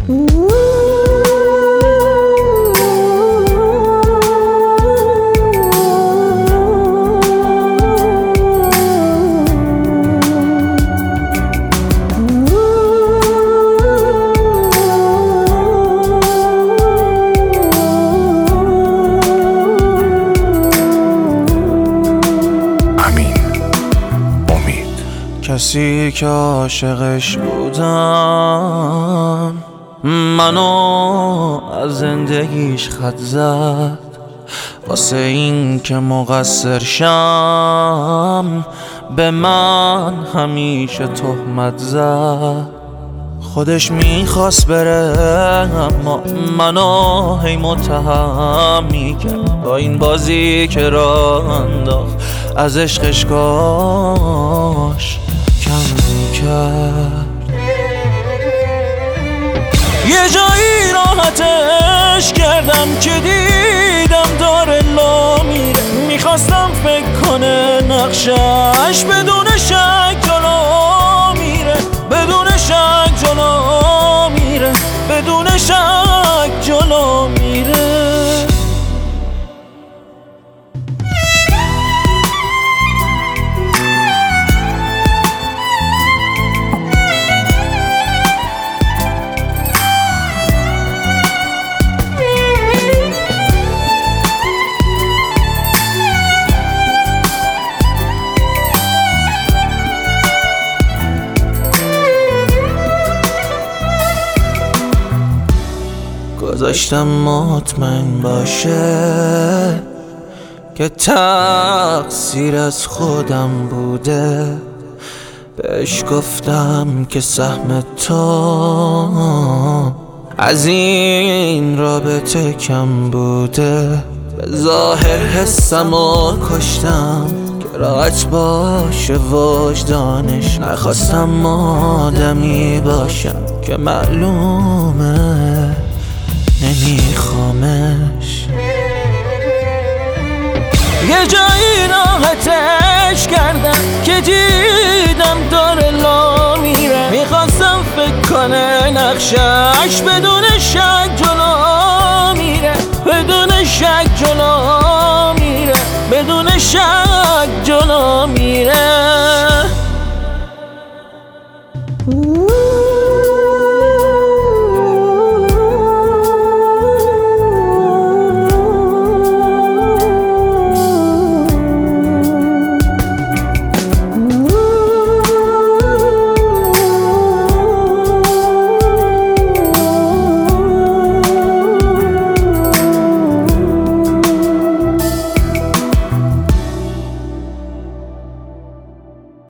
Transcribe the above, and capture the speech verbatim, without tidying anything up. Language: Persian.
کسی که عاشقش بودم منو از زندگیش خط زد، واسه این که مقصر شم به من همیشه تهمت زد. خودش میخواست بره اما منو هی متهم میکرد، با این بازی که راه انداخت از عشقش کاش کم میکرد. یه جایی راحتش کردم که دیدم داره لا میره، میخواستم فکر کنه نقشش بدون شک جلو میره، بدون شک جلو میره، بدون شک جلو میره. گذاشتم مطمئن باشه که تقصیر از خودم بوده، بهش گفتم که سهم تو از این رابطه کم بوده. به ظاهر حسم و کشتم که راحت باشه وجدانش، نخواستم آدمی باشم که معلومه نمیخوامش. یه جایی راحتش کردم که دیدم داره لا میره، میخواستم فکر کنه نقشش بدون شک